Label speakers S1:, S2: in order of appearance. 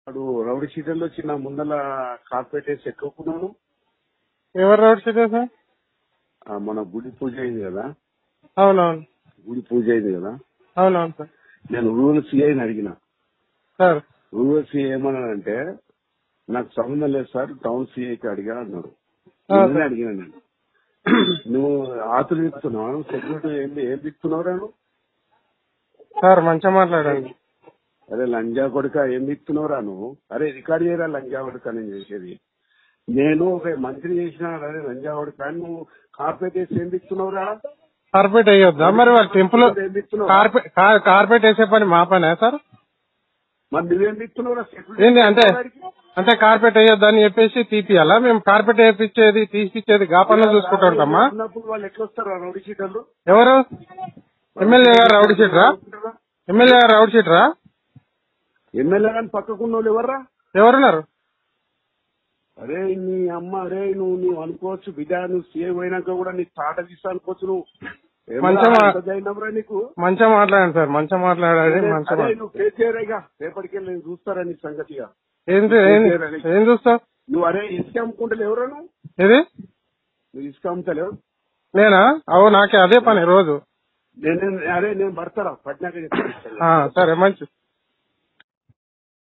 S1: వాడు రౌడీ షీటర్లు వచ్చి నా ముందల కార్పెట్ వేసి ఎక్కుకున్నాను.
S2: ఎవరు రౌడీ షీటర్ సార్?
S1: మన గుడి పూజ అయింది కదా,
S2: అవునవును
S1: గుడి పూజ అయింది కదా,
S2: అవునవును సార్.
S1: నేను రూరల్ సిఐని అడిగిన.
S2: సార్
S1: రూరల్ సిఐ ఏమన్నాడంటే నాకు సంబంధం లేదు సార్, టౌన్ సిఐకి అడిగా అన్నాడు. అడిగినా నేను, నువ్వు ఆతులు ఇస్తున్నావు, సెక్యూరిటీ ఏం ఇస్తున్నావురా నువ్వు?
S2: సార్ మంచిగా మాట్లాడండి.
S1: అరే లంజా కొడుక ఏం ఇస్తున్నావురా నువ్వు? అరే రికార్డ్ చేయరా లంజా కొడుక నేను చేసేది. నేను ఒక మంత్రి చేసిన అరే లంజా కొడుక నువ్వు కార్పెట్ వేసి ఏం ఇస్తున్నావురా?
S2: కార్పెట్ వేయొద్దా మరి? వాళ్ళ టెంపుల్ కార్పెట్ వేసే పని మా పనే సార్?
S1: మరి నువ్వేం ఇస్తున్నావురా?
S2: ఏంటి అంటే కార్పెట్ వేయొద్దా అని చెప్పేసి తీపియాలా? మేము కార్పెట్ వేపించేది తీసిచ్చేది గా పనులు చూసుకుంటూ ఉంటామా?
S1: వాళ్ళు ఎట్లా వస్తారు రౌడీ షీటర్లు?
S2: ఎవరు? ఎమ్మెల్యే గారు రౌడీ షీటరా? ఎమ్మెల్యే గారు రౌడీ షీటరా?
S1: ఎమ్మెల్యే గారిని పక్కకున్న వాళ్ళు ఎవర్రా?
S2: ఎవరున్నారు?
S1: అరే నీ అమ్మ, అరే నువ్వు అనుకోవచ్చు బిడ్డ, నువ్వు సీఎం అయినాక కూడా నీకు తాట తీస్తా అనుకోవచ్చు. నువ్వు నీకు
S2: మంచిగా మాట్లాడండి సార్, మంచిగా మాట్లాడాలి.
S1: నువ్వు ఫేస్ చేయరేగా రేపటికి నేను చూస్తారా నీ సంగతిగా?
S2: ఏం చూస్తావు
S1: నువ్వు? అరే ఇసుక అమ్ముకుంటలేవు ఎవరా నువ్వు?
S2: ఏది
S1: నువ్వు ఇసుక అమ్ముతలేవు?
S2: నేనా? నాకే అదే పని రోజు.
S1: అరే నేను పడతారా పట్నాక?
S2: సరే మంచి